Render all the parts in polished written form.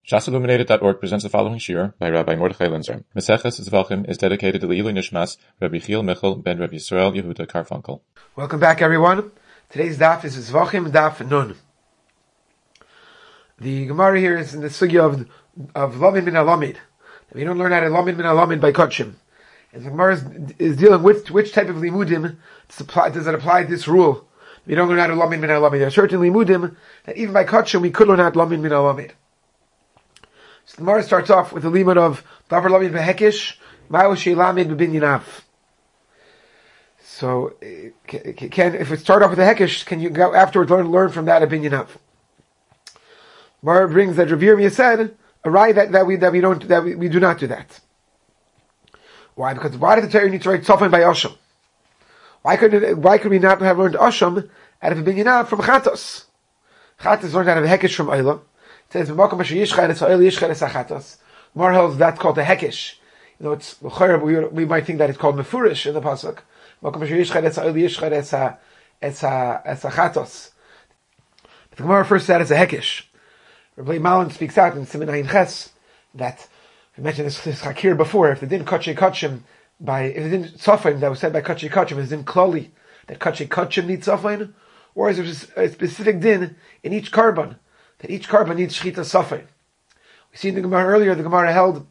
ShasIlluminated.org presents the following shir by Rabbi Mordechai Linzer. Maseches Zvachim is dedicated to the Ilui Nishmas, Rabbi Chiel Michal ben Rabbi Yisrael Yehuda Karfunkel. Welcome back, everyone. Today's daf is Zvachim Daf Nun. The Gemara here is in the sugya of Lamed min Alamid. We don't learn how to Lamed min Alamid by Kotshim. And the Gemara is dealing with which type of limudim does it apply this rule. We don't learn how to Lamed min Alamid. There are certain limudim that even by Kotshim we could learn how to Lamed min Alamid. So the Gemara starts off with the limud of Davar Lamed Behekish, Ma'u Shei Lamed B'Binyanav. So, if we start off with the Hekish, can you go afterwards learn from that a Binyanav? Gemara brings that Rav Yirmiyah said a right that we do not do that. Why? Because why did the Torah need to write Tzofan by Asham? Why could we not have learned Asham out of a Binyanav from Chatos? Chatos learned out of Hekish from Eilah. It says, Gemara holds that's called the Hekish. You know, it's we might think that it's called Mefurish in the pasuk. But the Gemara first said it's a Hekish. Rabbi Malin speaks out in Siman Ayin Ches that we mentioned this Hakir before. If they didn't Kotchei Kotchim if they didn't Tzofim that was said by Kotchei Kotchim, is din Kloli that Kotchei Kotchim needs Tzofim, or is there a specific din in each carbon? That each carbon needs shchita safin. We see in the Gemara earlier, the Gemara held,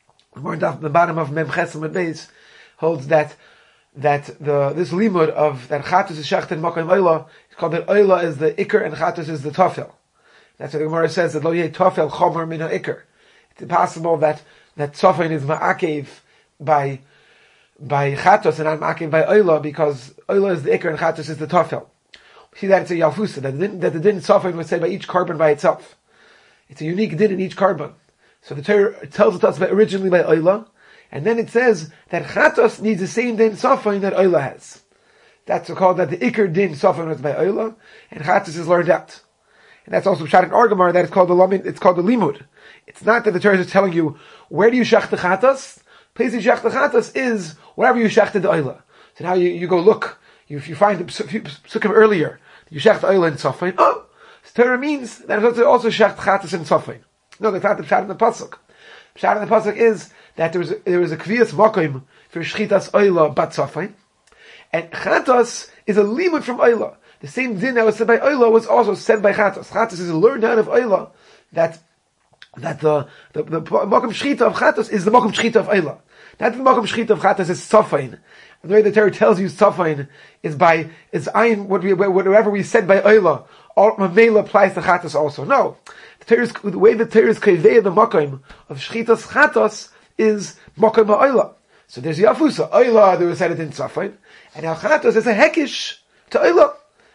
the bottom of Mem Ches and Beis holds that this limud of that Chatos is shachted makom Eilah is called that Eilah is the Iker and Chatos is the Tofel. That's what the Gemara says that lo yeh Tofel chomer min ha'Iker. It's impossible that safin is ma'akev by Chatos and not ma'akev by Eilah because Eilah is the Iker and Chatos is the Tofel. See that it's a Yalfusa, that the din Safin was said by each carbon by itself. It's a unique din in each carbon. So the Torah tells us originally by Eilah, and then it says that Chatos needs the same din Safin that Eilah has. That's called that the Iker din Safin was by Eilah, and Chatos is learned out. And that's also Pshat in Argamar that it's called the Limud. It's not that the Torah is telling you, where do you shach the Chatos? Place you shach the Chatos is wherever you shachted the Eilah. So now you go look, if you find the psukim earlier, you shecht Eilah in Tzofin. Oh, Torah means that it's also shecht Chatos in Tzofin. No, that's not the pshat in the pasuk. Pshat in the pasuk is that there was a kviyas makom for shchitas Eilah bat Tzofin, and Chatos is a limud from Eilah. The same din that was said by Eilah was also said by Chatos. Chatos is learned out of Eilah that the makom shchita of Chatos is the makom shchita of Eilah. Not the makom shchita of Chatos is Tzofin. The way the Torah tells you Tzofin is ayin, whatever we said by Eilah, all Mamela applies to Chatos also. No. The way the Torah is kaveh the makom of Shchitas Chatos is makom Eilah. So there's Yafusa. Eilah, there was said it in Tzofin, and now Chatos is a Hekish to Eilah.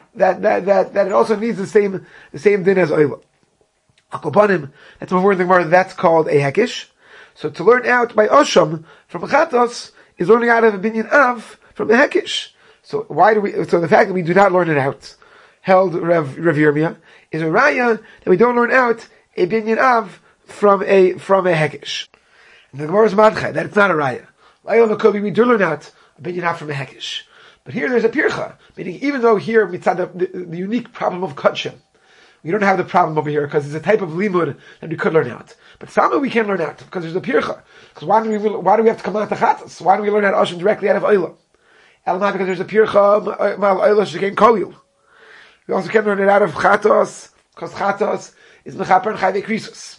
That it also needs the same din as Eilah. Akopanim, that's before the Gemara, that's called a Hekish. So to learn out by Asham from Chatos is learning out of a binyan av from the Hekish. So the fact that we do not learn it out, held Rav Yirmiyah, is a raya that we don't learn out a binyan av from a Hekish. And the Gemara is madcha, that it's not a raya. We do learn out a binyan av from a Hekish. But here there's a pircha, meaning even though here we had the unique problem of Kotshim, we don't have the problem over here because it's a type of limud that we could learn out. But Sama we can learn out because there's a pircha. Because why do we have to come out to Chatos? Why do we learn out Asham directly out of Eilah? Elamah, because there's a pircha mal Eilah shekain kolil. We also can learn it out of Chatos because Chatos is mechaper and chayvei krisus.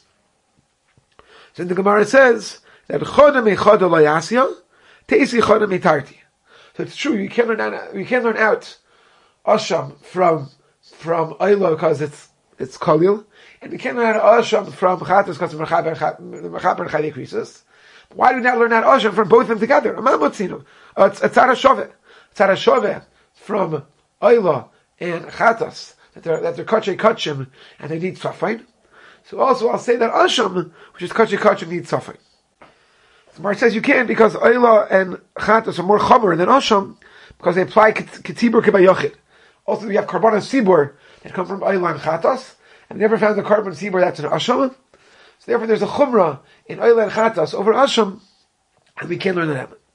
So the Gemara says that choda mechoda lo yasya, teisi choda metarti. So it's true you can learn out Asham from Eilah because it's kolil. And we can't learn out Asham from Chatos because of Mechaper and Chayvei Krisus. Why do we not learn out Asham from both of them together? It's a Tzara Shoveh from Eilah and Chatos that they're Kotchei Kotchim and they need Tzofin. So also I'll say that Asham, which is Kotchei Kotchim, needs Tzofin. The Gemara says you can because Eilah and Chatos are more Chomer than Asham because they apply Ketibur Kebayochid. Also we have Karban Sibur that come from Eilah and Chatos. I've never found the carbon sibur that's an Asham. So therefore there's a Chumrah in Eilah and Chatos over Asham, and we can't learn it out.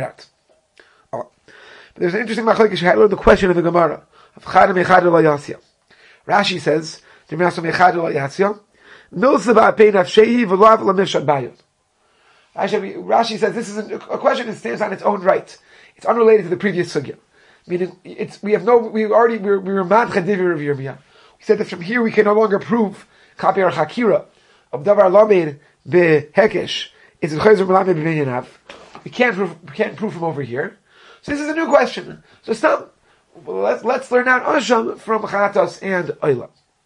But there's an interesting machlokes. You had to learn the question of the Gemara of Chadam Echad Lo Yasya. Rashi says, Milsa Bein Nafshehi V'Lav Lamishad Bayon. Rashi says this is a question that stands on its own right. It's unrelated to the previous sugya. Meaning, we were mad chadivi of Yirmiyah. We said that from here we can no longer prove kapi or chakira of davar lamed behekesh. It's chayzer melamed b'minyanav. We can't prove from over here. So this is a new question. So stop. Let's learn out asham from chatos and oila.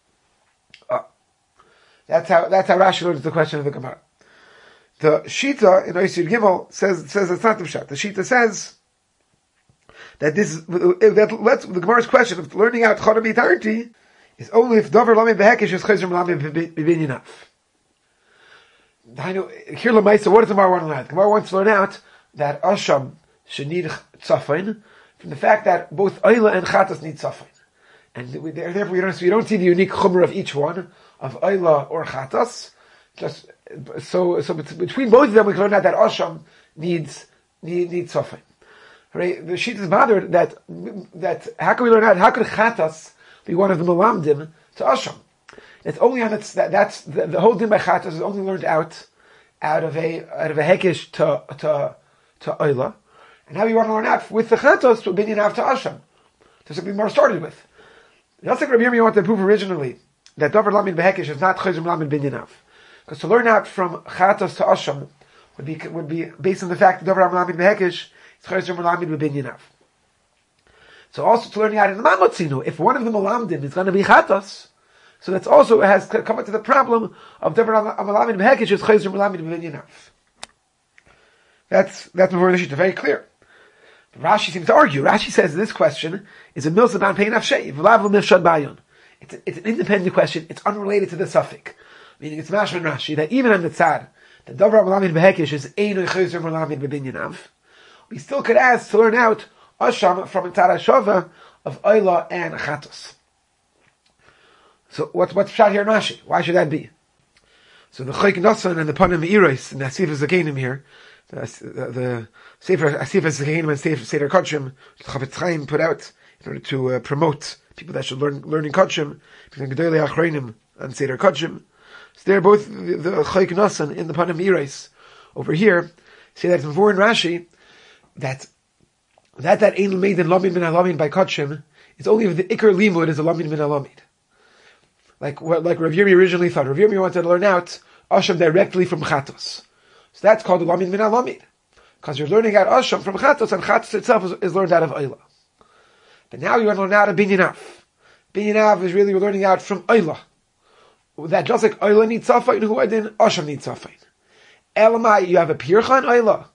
That's how Rashi learns the question of the Gemara. The Shita in Oisir Gimel says it's not the Pshat. The Shita says that the Gemara's question of learning out Chodam Yitarti is only if Dover Lamed Behekesh is Chayzer Lamed B'Binyanaf. Here Lamaisa, what does the Gemara want to learn out? The Gemara wants to learn out that Asham should need Tzafain from the fact that both Oila and Chatas need Tzafain. And therefore we don't see the unique Chumrah of each one, of Oila or Chatas. So between both of them we can learn out that Asham needs Tzafain. Right? The Shita is bothered that how can we learn out, how could Chatas be one of the Melamdim to Asham? It's only on that's the whole din by Chatas is only learned out of a Hekesh to Oila. And now we want to learn out with the Chatos to Binyan to Asham. That's what we more started with. Just like Rabbi Yirmiyah wanted to prove originally that Dover Lamed Behekesh is not Chayzer Lamed Binyanav. Because to learn out from Chatos to Asham would be based on the fact that Dover Lamed Behekesh is Chayzer Lamed Binyanav. So also to learn out in the Mamotzinu, if one of the Malamdim is going to be Chatos, so that's also has come into the problem of Dover Lamed Behekesh is Chayzer Lamed Binyanav. That's before the Shita, very clear. Rashi seems to argue. Rashi says this question is a milsa ban pein nafshei v'lav l'mifshad bayon. It's an independent question. It's unrelated to the suffix. Meaning it's mashman Rashi that even on the tzad that davar malamin behekish is einu chayzer malamin bebinyanav. We still could ask to learn out asham from tzad hashava of oila and chatos. So what's pshat here in Rashi? Why should that be? So the Chayk Nasan and the Panim Eiros and the Asifas Zakenim here. The Sefer Asifas Zakenim and Sefer Seder Kodshim, Chafetz Chaim put out in order to promote people that should learn in Kodshim, between Gedolei Achronim and Seder Kodshim. So they're both the Chayk Nasan in the Panim Eiros over here say that it's before in Rashi that Ein Meidin Lamin Min Alamin by Kodshim is only if the Iker Limud is a Lamin Min Alamid. Like Rav Yirmiyah originally thought. Rav Yirmiyah wanted to learn out Asham directly from Chatos. So that's called the Lamin Min Alamid. Because you're learning out Asham from Chatos, and Chatos itself is learned out of Oila. But now you want to learn out of Binyanav. Binyanav is really you're learning out from Oila. That just like Oila needs Safayin, who are then Asham needs Safayin. Elamai, you have a Pircha in Oila.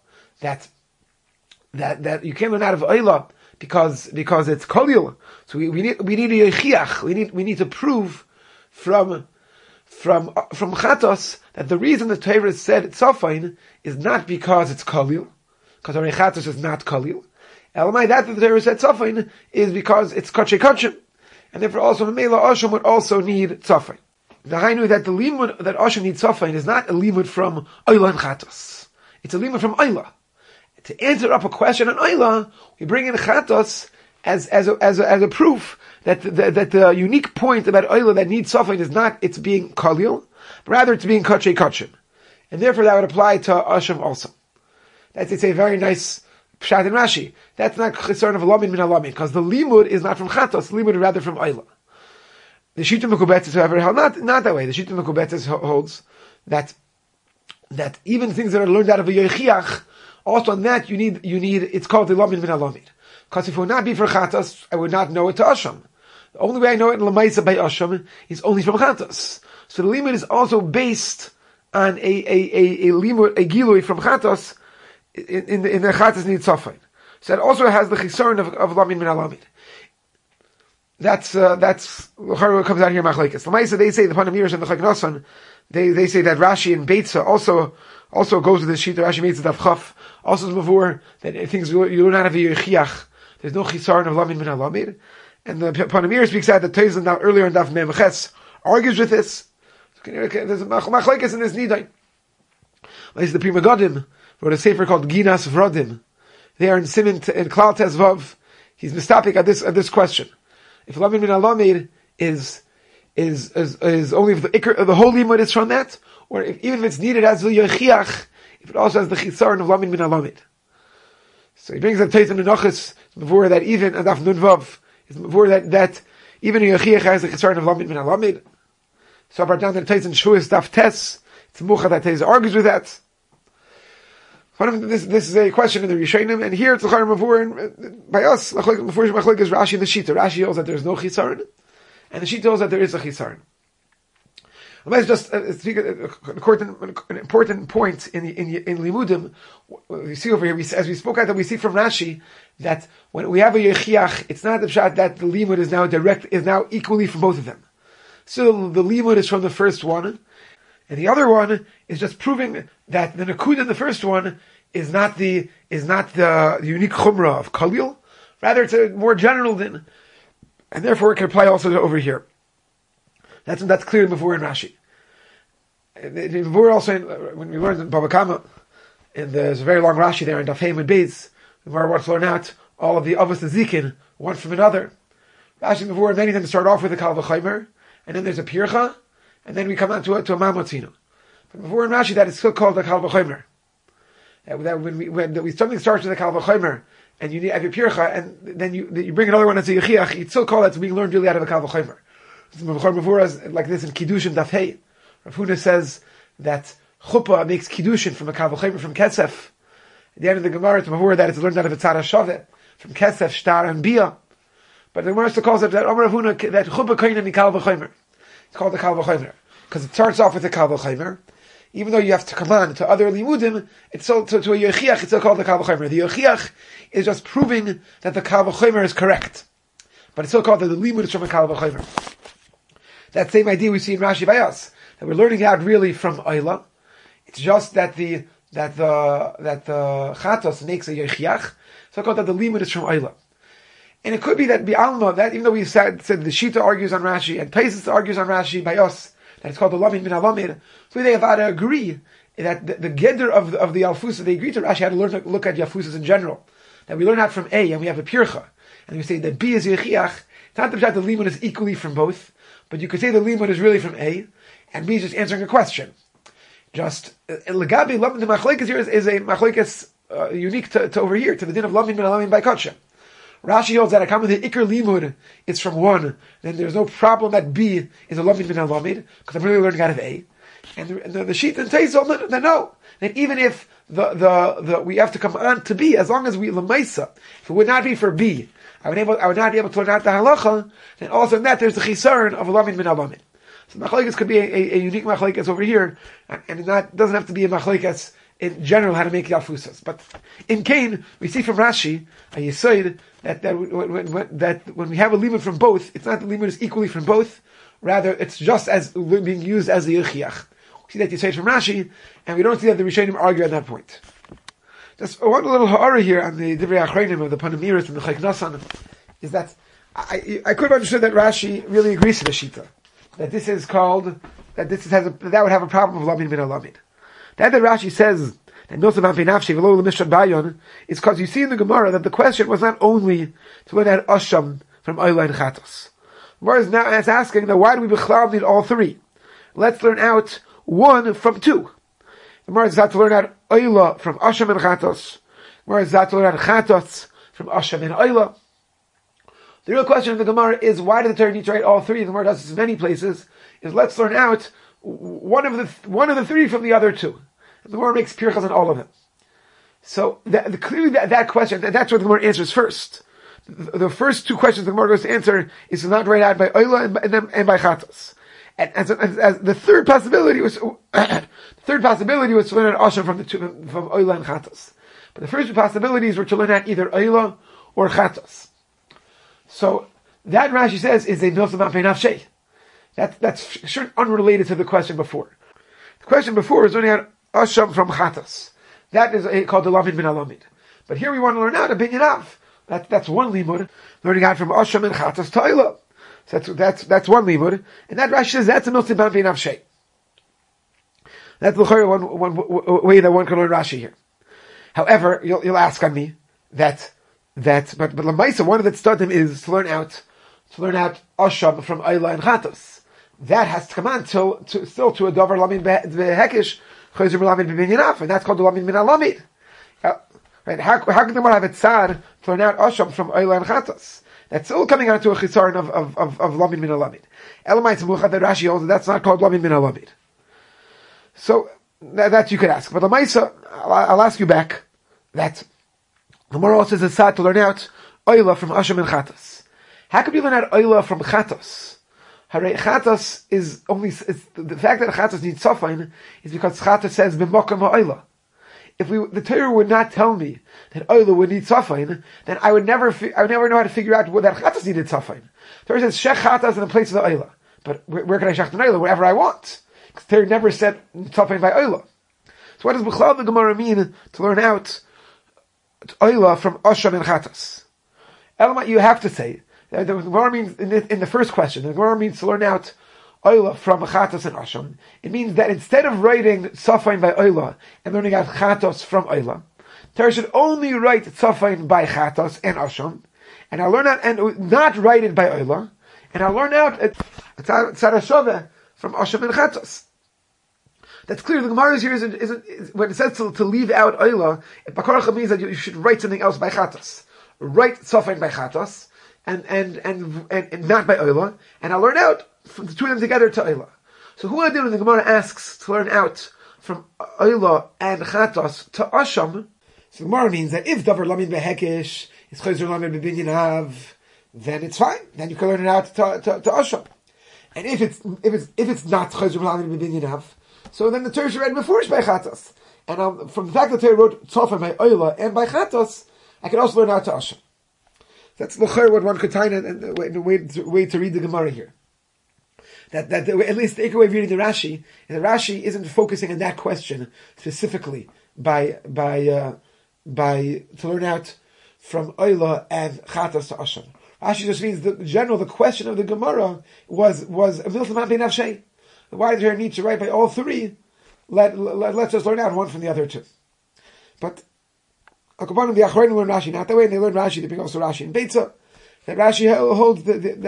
That you can't learn out of Oila because it's Kolil. So we need a Yechiach. We need to prove from Chatos that the reason the Torah said it's Safayin is not because it's Kolil, because our Chatos is not Kolil. Elamai, that the Torah said Safayin is because it's Kachei Kachim, and therefore also Mamela Asham would also need Safayin. Now I knew that the limud that Asham needs Safayin is not a limud from Oila and Chatos. It's a limud from Oila. To answer up a question on Oila, we bring in Chatos as a proof that the unique point about Oila that needs Safayin is not it's being Kalil, but rather it's being Kachei Kachim. And therefore that would apply to Asham also. That's a very nice Pshat in Rashi. That's not Chisarn of Alamin min Alamin, because the Limud is not from Chatos, the Limud is rather from Oila. The Shita Mekubetzes, however, not that way. The Shita Mekubetzes holds that even things that are learned out of a Yechiach, also on that you need it's called the Alamin min Alamin. Because if it would not be for Chatos, I would not know it to Asham. The only way I know it in Lamaisa by Asham is only from Chatos. So the limud is also based on a limud, a gilui from Chatos in the Chatos need Safayin. So that also has the chisarn of Lamin min Alamin. That's what comes out here Machlekes. Lamaisa, they say the Panim Eiros and the Chayk Nasan, they say that Rashi and Beitza also goes to the sheet. Rashi makes it Daf Chaf. Also is before that things you learn out of a Yechiach. There's no chisarn of Lamin min Alamin. And the Panim Eiros speaks out that Tezan now earlier in Daf Mem Ches argues with this. There's a machlekes in this nidain. Like the Pri Megadim wrote a sefer called Ginas Vrodim. They are in Simin in Klal Tezvav. He's mistapik at this question. If Lamin min Alamin is is only if the whole limud is from that, or even if it's needed as the yochiach, if it also has the chisaron of lamid min alamid. So he brings that Tais and Menachos before that even Adaf Nunvav is before that even a yochiach has the chisaron of lamid min alamid. So I brought down the Tais and Shuas Daf Tes. It's Mucha that Tais argues with that. This is a question in the Rishonim, and here it's L'char Mavur by us. Machlok is Rashi and the Shita. Rashi holds that there is no chisaron, and the Shita holds that there is a chisaron. Let's just speak an important point in Limudim. We see over here, as we spoke out, that we see from Rashi that when we have a yechiach, it's not the pshat that the limud is now equally from both of them. So the limud is from the first one, and the other one is just proving that the nakud in the first one is not the unique chumrah of kalil. Rather, it's a more general din, and therefore it can apply also to over here. That's clear before in Rashi. Before also when we learned in Bava Kama, and there's a very long Rashi there in Daf Hey and Beis, the Gemara wants to learn out all of the Avos Zikin, one from another. Rashi before many of them start off with a Kal V'Chaimer, and then there's a Pircha, and then we come on to a Mamotzino. But before in Rashi that is still called a Kal V'Chaimer. That when something starts with a Kal V'Chaimer, and you have your Pircha, and then you bring another one as a Yechiach, you still call that being learned really out of a Kal V'Chaimer. Before us, like this in Kiddushin Daf Hey, Rav Huna says that Chuppah makes Kiddushin from a Kal V'Chaimer from Kesef. At the end of the Gemara, before that it's learned out of a Tzara Shaveh, from Kesef, Shtar, and Bia. But the Gemara still calls it that Omer Rav Huna, that Chuppah Koinen in Kal V'Chaimer. It's called the Kal V'Chaimer. Because it starts off with the Kal V'Chaimer. Even though you have to command to other limudim, it's still, to a Yechiach, it's still called the Kal V'Chaimer. The Yechiach is just proving that the Kal V'Chaimer is correct. But it's still called that the limud is from a Kal V'Chaimer. That same idea we see in Rashi by us, that we're learning out really from Ayla. It's just that the Chatos makes a Yechiach, so called that the limud is from Ayla. And it could be that Bi'alma, that even though we said the Shita argues on Rashi, and Taisus argues on Rashi by us, that it's called the Lamid min Alamid, so they have to agree that the Geder of the Alfusa, they agree to Rashi had to learn to look at Yafusas in general. That we learn out from A, and we have a Pircha, and we say that B is Yechiach. It's not that the limud is equally from both, but you could say the limud is really from A, and B is just answering a question. Just Legabi Lamid, the Machlekes here is a Machlekes unique to over here, to the din of Lamid min Alamid by Kotcha. Rashi holds that Akam the Iker limud is from one, then there's no problem that B is a Lamid min Alamid, because I'm really learning out of A. And the sheet and Tais hold that no, that even if the we have to come on to B, as long as we Lamaisa, if it would not be for B, I would not be able to learn out the halacha, then also in that there's the chisaron of a Lamid min Alamid. So machlekes could be a unique machlekes over here, and it doesn't have to be a machlekes in general how to make yafusas. But in Cain, we see from Rashi, a yisoid, that when we have a limud from both, it's not the limud is equally from both, rather it's just as being used as the yichiach. We see that yisoid from Rashi, and we don't see that the Rishonim argue at that point. Just one little ha'ara here on the Divrei Achreinim of the Panamiris and the Chayk Nasan is that I could have understood that Rashi really agrees to the Shita. That this is called, that would have a problem of Lamid min Alamid. That Rashi says that Milsa B'Nafei Nafshi V'lo L'Mishad Bayon is because you see in the Gemara that the question was not only to learn out Asham from Oyla and Chatos. The Gemara is now asking that why do we B'chlal need all three? Let's learn out one from two. The Gemara is to learn out Oyla from Asham and Chatos. The Gemara is to learn out Chatos from Asham and Oyla. The real question in the Gemara is why did the Torah need to write all three? The Gemara does this in many places. Is let's learn out one of the three from the other two. And the Gemara makes pirchas on all of them. So clearly that question, that's what the Gemara answers first. The first two questions the Gemara goes to answer is to not write out by Oyla and by Chatos. And as the third possibility was to learn out Asham from Oyla and Chatos. But the first two possibilities were to learn out either Oyla or Chatos. So that Rashi says is a Milsa B'Nafei Nafshei. That's sure unrelated to the question before. The question before is learning out Asham from Chatos. That is called the Lamid min Alamid. But here we want to learn out a binyan av. That's one limud, learning out from Asham and Chatos to Oyla. So that's one limud, and that Rashi says that's a Milsa B'Nafei Nafshei. That's the one way that one can learn Rashi here. However, you'll ask on me but Lamaisa, one of the tzadim is to learn out Asham from Oyla and Chatos. that has to come on still to a davar lamin behekish chayzer lamin b'binyanav, and that's called the lamin min alamid. Right? How can the Gemara have it sad to learn out asham from oila and chatas? That's still coming out to a chisaron of lamin min alamid. Elamai tzmucha that Rashi holds that's not called lamin min alamid. So that you could ask, but Lamaisa, I'll ask you back that the Gemara also says it's sad to learn out oila from asham and chatas. How could you learn out oila from chatas? Chatas is only the fact that chatas needs safain is because chatas says b'mokem ha'oila. If the Torah would not tell me that oila would need safain, then I would never know how to figure out what that chatas needed safain. The Torah says shech chatas in the place of the oila, but where can I shech the oila? Wherever I want. The Torah never said safain by oila. So what does B'chlal the Gemara mean to learn out oila from asham and chatas? Elamai, you have to say the Gemara means in the first question. The Gemara means to learn out oila from chatos and asham. It means that instead of writing safain by oila and learning out chatos from oila, Torah should only write safain by chatos and asham, and I'll learn out and not write it by oila, and I'll learn out tzara from asham and chatos. That's clear. The Gemara here isn't when it says to leave out oila, it means that you should write something else by chatos. Write safain by chatos. And not by oila, and I'll learn out from the two of them together to oila. So who I do when the Gemara asks to learn out from oila and chatos to asham? So the Gemara means that if davar lamin behekish is chayzer lamin bebinyanav, then it's fine. Then you can learn it out to asham. And if it's not chayzer lamin bebinyanav, so then the Torah should read before by chatos. And from the fact that the Torah wrote tzofar by oila and by chatos, I can also learn out to asham. That's what one could tie in the way to read the Gemara here. That at least the way of reading the Rashi, and the Rashi isn't focusing on that question specifically by to learn out from oila and chatas to asham. Rashi just means the question of the Gemara was a miltaman bein avshei. Why did her need to write by all three? Let's just learn out one from the other two. But the Achronim learn Rashi not that way, and they learn Rashi. They bring also Rashi in Beitza. That Rashi holds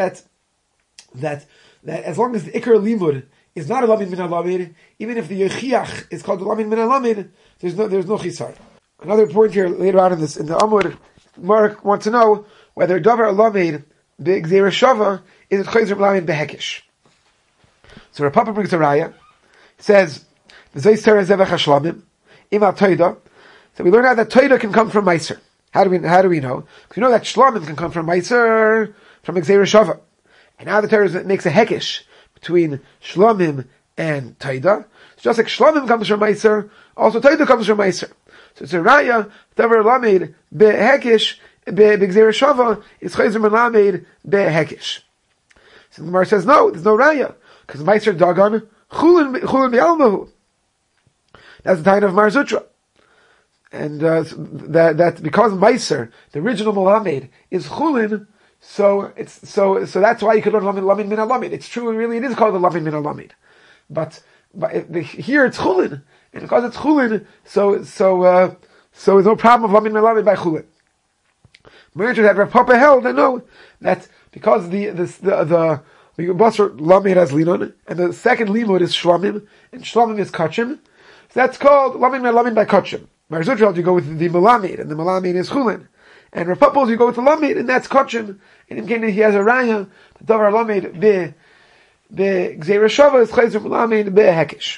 that as long as the Ikar Limud is not a Lamin Min Alamid, even if the Yechiach is called the Lamin Min Alamid, there's no Chisar. Another point here later on in the Amud, Mark wants to know whether Davar Alamid Be'Gzeira Shava is it Chayzer Lamin Behekish. So Rav Papa brings a Raya. It says the Zeis Terah Zevach Hashlamim Ima Toida. So we learn out that Toida can come from Meiser. How do we know? Because we know that Shlomim can come from Meiser, from Gzeira Shava. And now the Torah makes a hekish between Shlomim and Toida. So just like Shlomim comes from Meiser, also Toida comes from Meiser. So it's a Raya, Davar Lamed Behekish, Gzeira Shava, is Chayzer Melamed Behekish. So the Gemara says no, there's no Raya. Because Meiser Dagon, Chulin Be'almahu. That's the time of Mar Zutra. And that because Meiser, the original Melamed, is Chulin, so that's why you could learn Lamin Min Alamid. It's true, really, it is called the Lamin Min Alamid. But here it's Chulin, and because it's Chulin, so there's no problem of Lamin Min Alamid by Chulin. Merger that Rav Papa held, I know that because the Basar Lamed has Linon, and the second Limud is Shlamim, and Shlamim is Kachim, so that's called Lamin Min Alamid by Kachim. Mar Zutra, you go with the Melamed, and the Melamed is Chulin. And Rav Papa, you go with the Lamed, and that's Kachim. And in Canaan, he has a Raya, the Davar Lamed be Gzeira Shava is Chayzer Melamed be Hekish.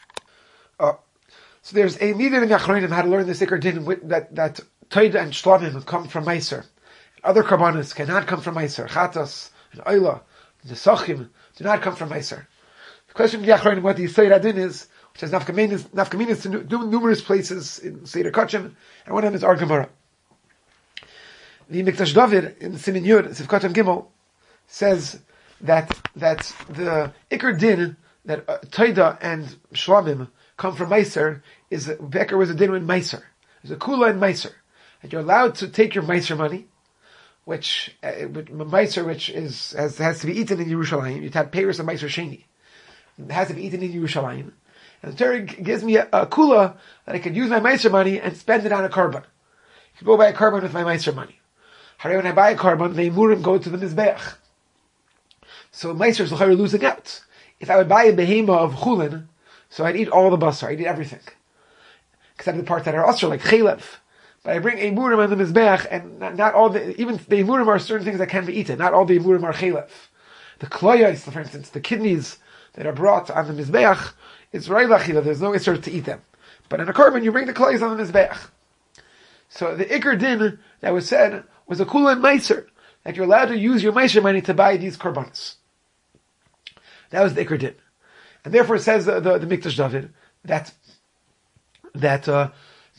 So there's a needed in Yachronim how to learn the Sikar Din that Toida and Shlamim come from Meiser. Other Karbanos cannot come from Meiser. Chatas and Oila, the Sachim do not come from Meiser. The question of Yachronim, what the Yisrael Din is, which has nafkaminas to numerous places in Seder Kachim, and one of them is our Gemara. The Mikdash David in Simin Yud, Sivkatam Gimel, says that the Iker Din that Toida and Shlamim come from Meiser is Becker was a din in Meiser. There's a Kula in Meiser. That you're allowed to take your Meiser money, which Meiser has to be eaten in Yerushalayim. You'd have Paris and Meiser Sheni. It has to be eaten in Yerushalayim. And the Torah gives me a kula that I could use my Meiser money and spend it on a carbon. I could go buy a carbon with my Meiser money. However, when I buy a carbon, the Imurim go to the Mizbeach. So Meiser is losing out. if I would buy a behema of chulin, so I'd eat all the basar, I'd eat everything. Except the parts that are usher, like chelev. But I bring emurim on the mizbeach, and not all even the emurim are certain things that can be eaten. Not all the emurim are chelev. The kloyos, for instance, the kidneys that are brought on the mizbeach, it's roilachila, there's no issur to eat them. But in a korban, you bring the kloyos on the mizbeach. So the ikar din that was said was a kula and meiser, that you're allowed to use your meiser money to buy these korbanos. That was the ikar din. And therefore it says the Mikdash David that on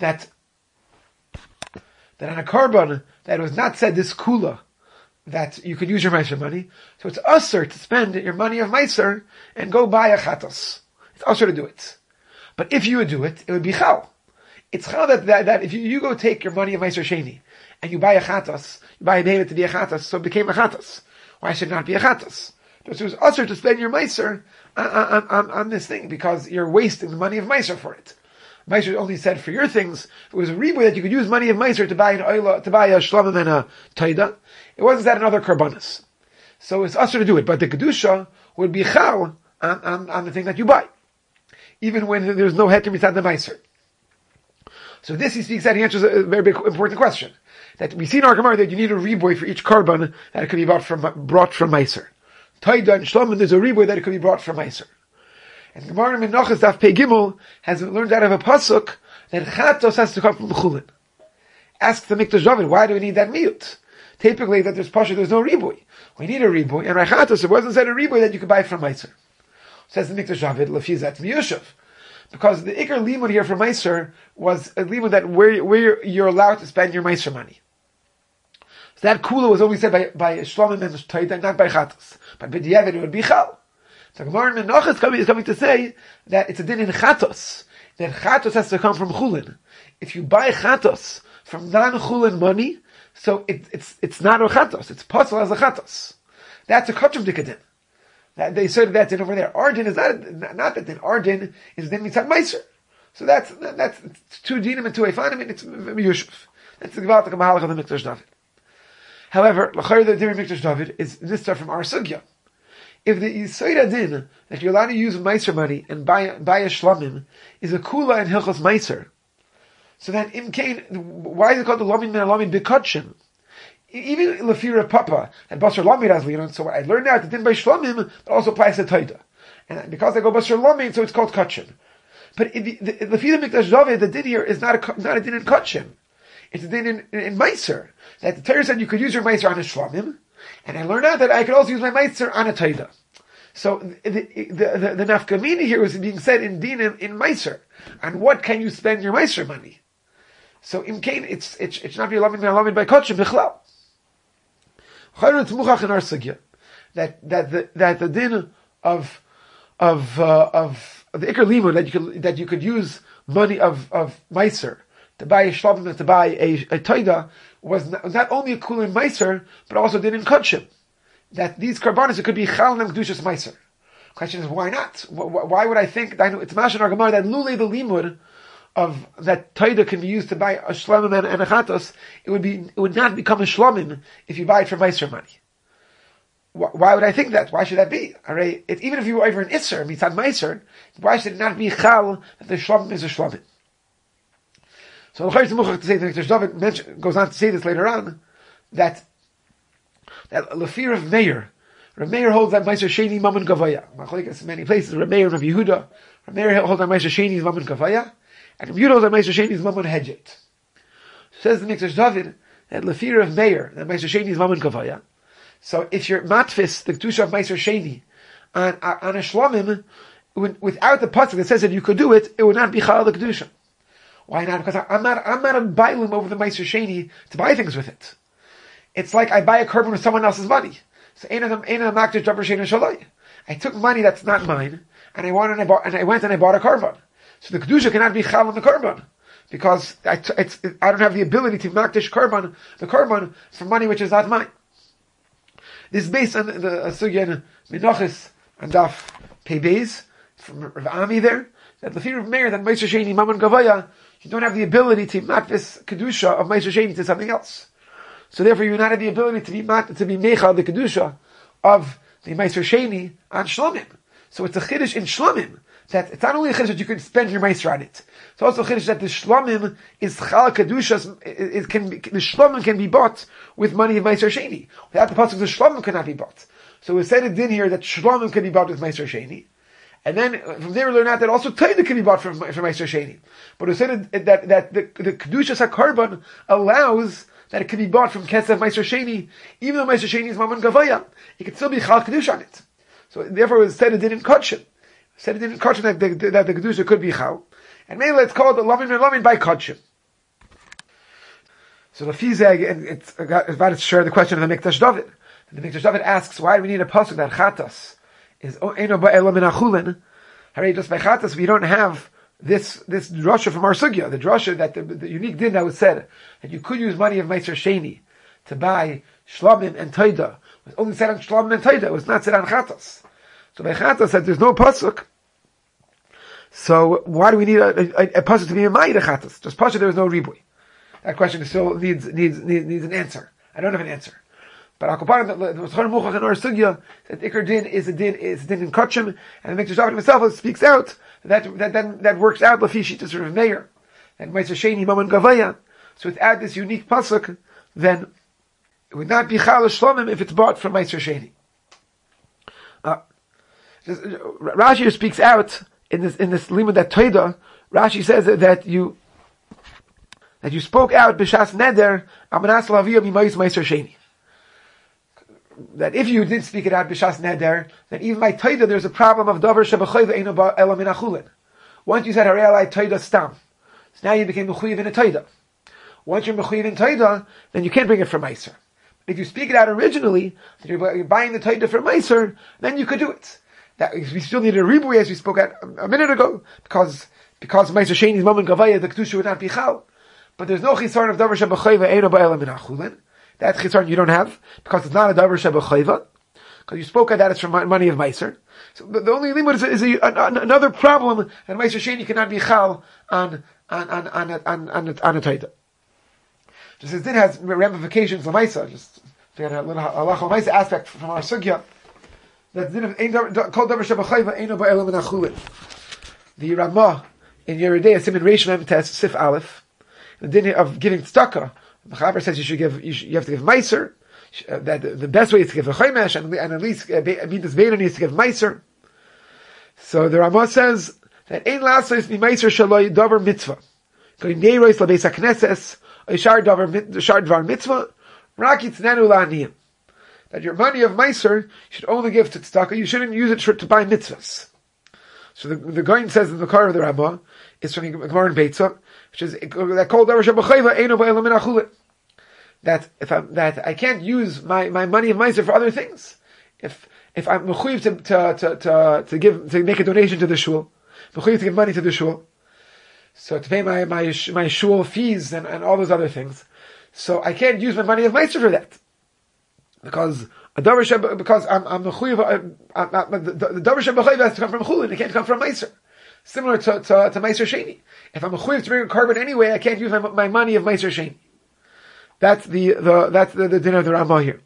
a korban that was not said this kula that you could use your meiser money, so it's usher to spend your money of meiser and go buy a chatos. It's usher to do it. But if you would do it, it would be chal. It's chal that if you go take your money of meiser sheni and you buy a chatos, you buy a behemoth to be a chatos, so it became a chatos. Why should it not be a chatos? So it was usher to spend your meiser on this thing because you're wasting the money of meiser for it. Meiser only said for your things. It was a riboy that you could use money of meiser to buy an oila, to buy a shlamim and a taida. It wasn't that another karbanis. So it's usher to do it, but the kedusha would be chal on the thing that you buy, even when there's no heter mitzad the meiser. So this he speaks that he answers a very big important question. That we see in our Gemara that you need a riboy for each karban that it could be brought from meiser. Taida and shlamim, there's a riboy that it could be brought from meiser. And Gemara Menachos Daf Pei Gimel has learned out of a pasuk that chatos has to come from chulin. Ask the Mikdash David, why do we need that miyut? Typically, that there's no riboy. We need a riboy, and chatos, it wasn't said a riboy that you could buy from meiser. Says the Mikdash David, lefizat miyushav. Because the ikar limud here from meiser was a limud that where you're allowed to spend your meiser money. So that kula was only said by shlamim and taida, not by chatos. But b'diavad it would be chal. So Gemara in Menachos is coming to say that it's a din in chatos. That chatos has to come from chulin. If you buy chatos from non-chulin money, so it's not a chatos. It's possible as a chatos. That's a kachum dikadin. That they said that din over there. Our din is not that din. Our din is din mitzad meiser. So that's two dinim and two efanim, and it's miyushav. That's the Gevalt Mahalach of the Mikdash David. However, l'chayr the din Mikdash David is nistar from our sugya. If the Yisayra din that you're allowed to use meiser money and buy a shlamim is a kula and hilchos meiser, so then why is it called the lamin min lamin bekotshim? Even lefira papa and basar lamin as so I learned out the din by shlamim, but also applies to taida, and because I go basar lamin, so it's called kotshim. But the lefira mikdash David, the din here is not a din in kotshim. It's a din in meiser. That the Torah said you could use your meiser on a shlamim. And I learned out that I could also use my meiser on a taida. So the nafkamina here was being said in din in meiser. On what can you spend your meiser money? So in Cain, it's not be lamin by kotchim bichlal. Chayron tmuchach in our sugya that the din of the ikar limud that you could use money of meiser to buy a shlamim and to buy a taida was not only a kula in meiser, but also did in kotshim. That these karbanis, it could be chal and kedushas meiser. Question is, why not? Why would I think, it's Mashan Argamar, that lule the limud of that taida can be used to buy a shlamim and a chatos, it would not become a shlamim if you buy it for meiser money. Why would I think that? Why should that be? Even if you were over an isser, mitzad meiser, why should it not be chal that the shlamim is a shlamim? So the Chayr Tzmuchach to say that David goes on to say this later on, that lefir of Meir holds that Meiser Sheni Mammon Gavaya. Machlekes many places. Meir of Yehuda. Meir holds that Meiser Sheni is Mammon Gavaya, and Yehuda holds that Meiser Sheni is Mammon Hedget. Says the Mikdash David that lefir of Meir that Meiser Sheni is Mammon Gavaya. So if you're matfis the kedusha of Meiser Sheni on a shlamim without the pasuk that says that you could do it, it would not be chal the kedusha. Why not? Because I'm not a bailim over the Meiser Sheni to buy things with it. It's like I buy a korban with someone else's money. So I took money that's not mine, and I went and I bought a korban. So the kedusha cannot be chal on the korban because I don't have the ability to makdish the korban for money which is not mine. This is based on the sugya Menachos and Daf Pei Beis from Rav Ami there. That the fear of Meir that Meiser Sheni Mammon Gavaya, you don't have the ability to mat this kedusha of Meiser Sheni to something else. So therefore, you not have the ability to be mechal the kedusha of the Meiser Sheni on shlamim. So it's a chiddush in shlomim, that it's not only a chiddush that you can spend your meiser on it. It's also a chiddush that the shlomim is chal kedushas, the shlomim can be bought with money of meiser sheni. Without the pasuk, the shlomim cannot be bought. So we said it in here that shlomim can be bought with meiser sheni. And then from there we learn out that also Taida can be bought from Meiser Sheni. But we said that the Kedushas HaKarban allows that it can be bought from Kesef Meiser Sheni, even though Meiser Sheni is Mammon Gavaya, it can still be Chal Kedush on it. So therefore it said it didn't Kodshim. Said it didn't Kodshim that the Kedusha could be Chal. And maybe it's called Lavin by Kodshim. So the Fizeg, and it's about to share the question of the Mikdash David. And the Mikdash David asks, why do we need a pasuk that Chatas is Eino Ba'ela Min HaChulin? Hooray, just by Chatas we don't have this drasha from our sugya, the drasha that the unique din that was said, that you could use money of Meiser Sheni to buy Shlomim and Taida. It was only said on Shlomim and Taida, it was not said on Chatas. So by Chatas that there's no pasuk, so why do we need a pasuk to be a Ma'id Chatas? Just pasuk there is no ribui. That question still needs an answer. I don't have an answer. But Al-Kaparim, the Tzchar Muchach in our sugya, that Iker din is a din in Kotchim, and the Mikdash David himself speaks out that works out Lafi Shitas Rav Meir, and Meiser Sheni Mammon Gavaya. So without this unique pasuk, then it would not be Chal Shlomim if it's bought from Meiser Sheni. Rashi speaks out in this limud that Toida. Rashi says that you spoke out b'shas neder amanas lavia mimayis Meiser Sheni. That if you did speak it out b'shas neder, then even by Taida there's a problem of davar shebachayv eino ba'ela min achulin. Once you said harei alai Taida stam, so now you became mechuyev in a Taida. Once you're mechuyev in Taida, then you can't bring it from Meiser. If you speak it out originally, you're buying the Taida from Meiser, then you could do it. That we still need a ribui as we spoke at a minute ago, because Meiser Sheni's Mammon Gavaya, the Kedusha would not be chal. But there's no chisaron of davar shebachayv eino ba'ela min achulin. That chisaron you don't have, because it's not a davar shebachayva, because you spoke at that it's from money of Meiser. So the only limit is another problem that Meiser Sheni cannot be chal on a taida. Just as it has ramifications of Meiser, just to get a little halacha Meiser aspect from our sugya, that din of called davar shebachayva eino ba'ela min achulin. The Ramah in Yeridei Simin Reish Mem Tes Sif Aleph, the din of giving tzedakah. The Chaver says you have to give Meiser, that the best way is to give a Chomesh, and at least Midas Beina needs to give Meiser. So the Ramah says that Ein Lasos Mi Meiser Shaloi Davar Mitzvah. Going Neiros LaBeis HaKnesses, Shar Dvar Mitzvah, Rak Yitznenu La'aniyim. That your money of Meiser should only give to tzedakah, you shouldn't use it to buy mitzvahs. So the Goyin says in the car of the Ramah, is from Gemara in Beitzah, which is that called davar shebachayva eino ba'ela min achulin. That I can't use my money of Meiser for other things. If I'm mechuyev to make a donation to the shul, mechuyev to give money to the shul, so to pay my shul fees and all those other things, so I can't use my money of Meiser for that, because I'm mechuyev. The davar shebachayva has to come from chulin; it can't come from Meiser. Similar to Meiser Sheni. If I'm a chuyev to bring a carbon anyway, I can't use my money of Meiser Sheni. That's the din of the Ramah here.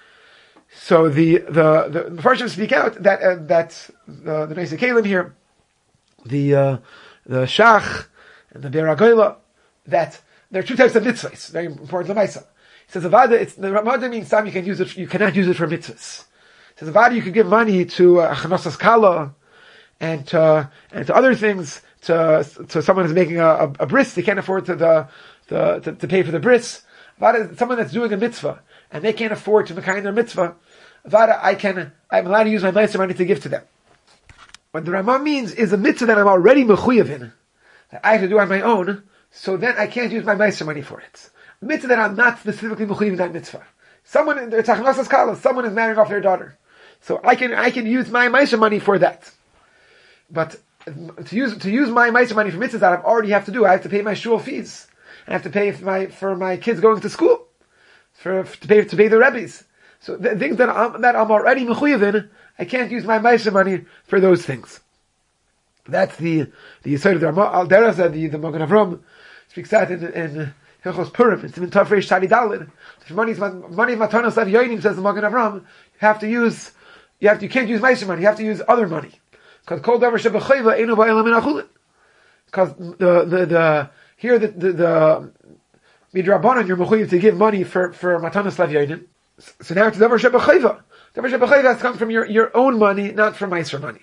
So the Mepharshim speak out that the Neisei Kalim here, the Shach and the Be'er HaGoyla, that there are two types of mitzvahs. Very important lemaisa. He says the Ramah means some you cannot use it for mitzvahs. He says avada you could give money to Chanosas Kala, and to other things, to someone who's making a bris, they can't afford to pay for the bris. Vada, someone that's doing a mitzvah, and they can't afford to make their mitzvah, Vada, I'm allowed to use my meiser money to give to them. What the Ramah means is a mitzvah that I'm already mechuyev in, that I have to do on my own, so then I can't use my meiser money for it. A mitzvah that I'm not specifically mechuyev in that mitzvah. Someone is marrying off their daughter. So I can use my meiser money for that. But to use my meiser money for mitzvahs that I already have to do, I have to pay my shul fees. I have to pay for my kids going to school, to pay the rebbes. So the things that I'm already mechuyev in, I can't use my meiser money for those things. That's the Yisod of the Ramah. Al Dera said the Magen Avram speaks out in Hilchos Purim. It's in Tafresh Shari Daled. Money of Matanos Av Yoinim, says the Magen Avram. You can't use meiser money. You have to use other money. Because kol davar shebechayva einu ba'elam min achulin. Because here the midrabanan you're mechuyev to give money for matanas lav yodim. So now it's davar shebechayva. Davar shebechayva has come from your own money, not from meiser money.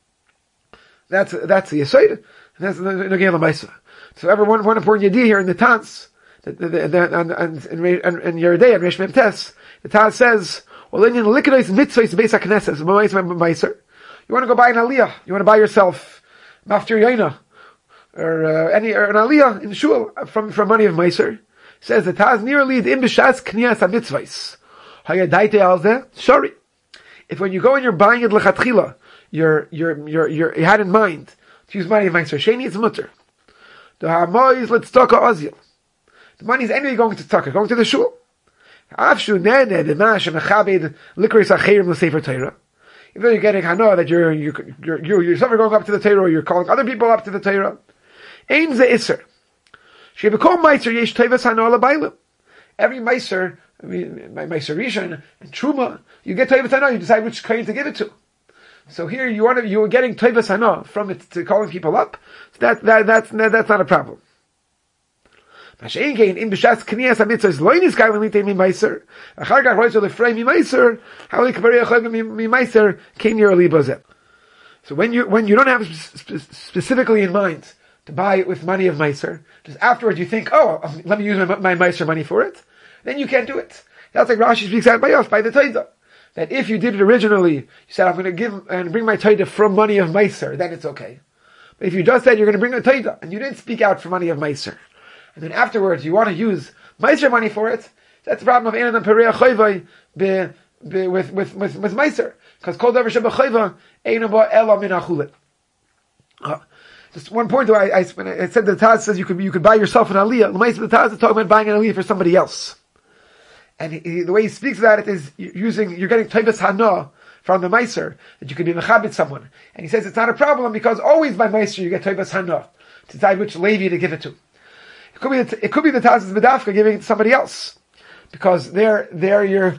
That's the yesod, and that's the nagel meiser. So one important idea here in the Taz, and Yeridei and Resh Mem Tes, the Taz says, well, in liquidates mitzvahs beis haknesses, meiser. You want to go buy an aliyah, you want to buy yourself maftir yaina, or an aliyah in shul from money of meiser. Says the Taz nearly im b'shas knias hamitzvahs. Hayadaite alzeh shari. If when you go and you're buying it lechatchila, you had in mind to use money of meiser, sheni it's mutter. The hamoy is let's-taka azil. The money is anyway going to tzaka, going to the shul. Afshu nene the mash mechabed likris achirim l'sefer Torah. Even though you're getting hana that you're yourself going up to the Torah, or you're calling other people up to the Torah. Ein ze iser. Shebekom meiser yesh tevas hana l'baylim. Every meiser, meiser rishon and truma, you get tevas hana. You decide which kain to give it to. So here you were getting tevas hana from it to calling people up. So that's not a problem. Mashenkein in b'shas kniyas hamitzvos loinis guy when litei mi meiser. Achar kach roitzel lefrei mi meiser. How li kavarei achar mi meiser came near libozeh. So when you don't have specifically in mind to buy it with money of meiser, just afterwards you think, oh, let me use my meiser money for it, then you can't do it. That's like Rashi speaks out by us, by the Torah. That if you did it originally, you said, I'm going to give and bring my Torah from money of meiser, then it's okay. But if you just said you're going to bring a Torah, and you didn't speak out for money of meiser, and then afterwards you want to use meiser money for it, that's the problem of Einan Pereya Chayvai with meiser. Because kol davar shebechayva Einan ba ela min achulin. Just one point though, I said the Taz says you could buy yourself an aliyah. The Taz is talking about buying an aliyah for somebody else. And the way he speaks about it is you're getting tevas hana from the meiser, that you could be mechabit someone. And he says it's not a problem because always by meiser you get tevas hana to decide which Levi to give it to. It could be the Taz's bedafka giving it to somebody else, because there you're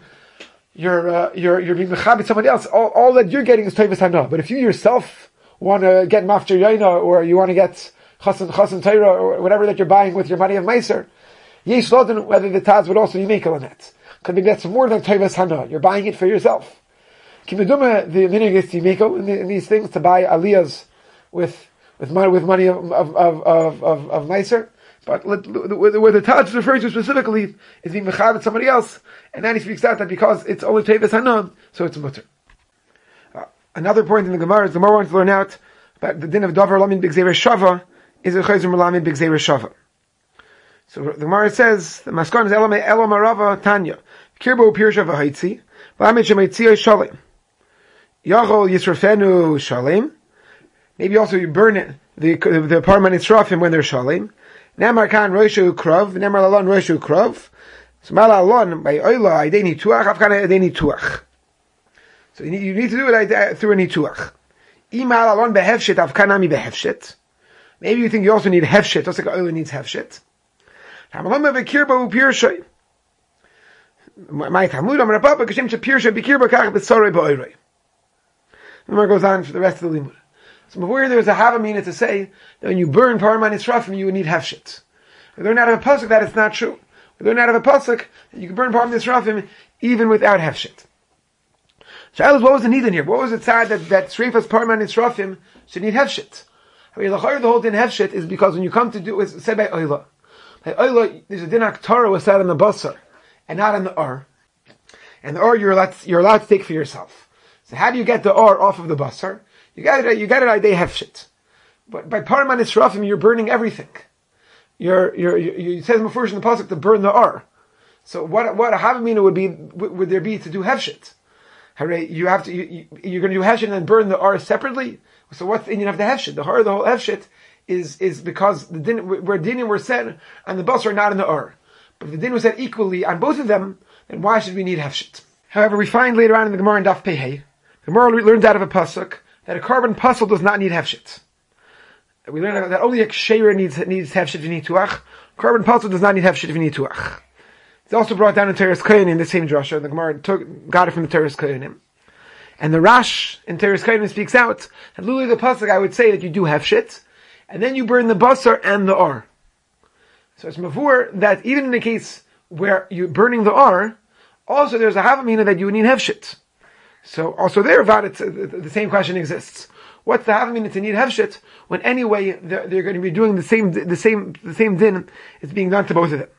being mechabit somebody else. All that you're getting is tevas hana. But if you yourself want to get maftir yaina, or you want to get chasen Torah, or whatever that you're buying with your money of meiser, yesh lodin whether the Taz would also be makel on it. Because that's more than tevas hana. You're buying it for yourself. Kimeduma, the minig is to mekel in these things, to buy aliyahs with money of meiser. But what the Taz is referring to specifically is being mechabit somebody else, and then he speaks out that because it's only tevas hana, so it's mutter. Another point in the Gemara is the Gemara wants to learn out about the din of davar lamin b'gzeira shava is a chayzer lamin b'gzeira shava. So the Gemara says the maskan is elam marava tanya kirbo pirsha v'haitzi lamin shemaitzia shalim yachol yisrafenu shalim. Maybe also you burn it the parman israfim when they're shalim. Nemar kan roishu krav, nemar lalon roishu krav. So malalon by oila ideni tuach afkana ideni tuach. So you need to do it through a nituach. Imal alon behefshit afkanami behefshit. Maybe you think you also need hefshit, just like oila needs hefshit. Hamalom bekirba upirshay. My Talmud Amar Papa Kashem Shapirshay bekirba kach b'tzorei ba'oirei. The Gemara goes on for the rest of the limud. So before there was a havamina to say that when you burn parman israfim, you would need hefshit. We learn out of a pasuk that it's not true. We learn out of a pasuk that you can burn parman israfim even without hefshit. Shaila, what was the need in here? What was it sad that Sreifas Parman Israfim should need Hefshit? I mean, the whole din Hefshit is because when you come to do it, it's said by Oila. By Oila, there's a din Torah was said on the Basar, and not on the Or. And the Or you're allowed to take for yourself. So how do you get the Or off of the Basar? You got it by day Hefshit. But by Parman Israfim, you're burning everything. It says before in the Pasuk to burn the Or. So what a Havamina would there be to do Hefshit? You're going to do hefshit and then burn the R separately. So what's the Indian of the hefshit? The whole hefshit is because the din where dinim were said and the bus are not in the R. But if the din was said equally on both of them, then why should we need hefshit? However, we find later on in the Gemara in Daf Pehei, the Gemara learned out of a pasuk that a carbon puzzle does not need hefshit. We learned that only a ksheira needs hefshit if you need tuach. Carbon puzzle does not need hefshit if you need tuach. It's also brought down in Teres Kohanim in the same drasha. The Gemara got it from the Teres Kohanim. And the Rash in Teres Kaidim speaks out that Luli the Pasuk, I would say that you do hefshit, and then you burn the basar and the or. So it's mavur that even in the case where you're burning the or, also there's a havamina that you would need hefshit. So also there, the same question exists. What's the havamina to need hefshit when anyway they're going to be doing the same din is being done to both of them?